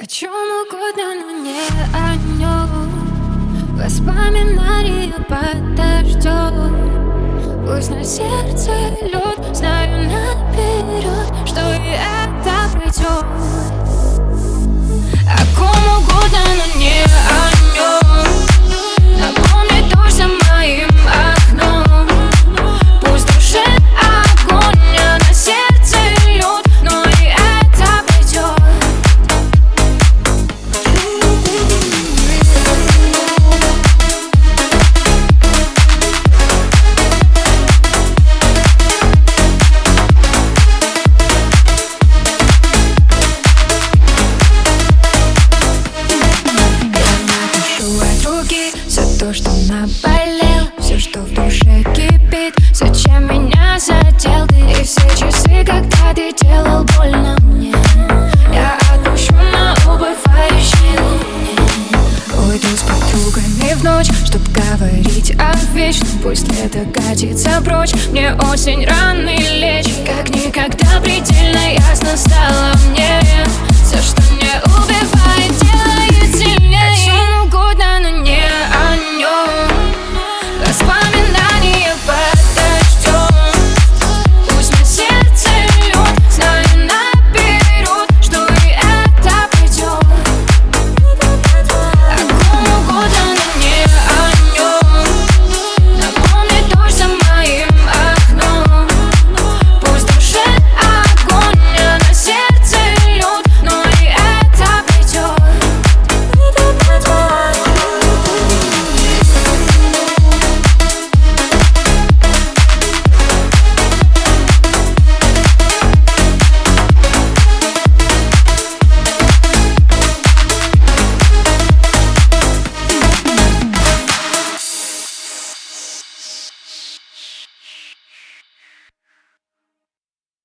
О чем угодно, но не о нем. Воспоминания подождет. Пусть на сердце лед, знаю наперед, что и это пройдет. О ком угодно, но не о нем. Напомни дождь за моим окном. Пусть в душе огонь, а на сердце лед, но и это пройдет. За то, что наболел, все, что в душе кипит. Зачем меня задел ты? И все часы, когда ты делал больно мне, я отпущу на убывающей луне. Уйду с подругами в ночь, чтоб говорить о вечном. Пусть лето катится прочь, мне осень рано лечь. Как никогда предельно ясно стало мне.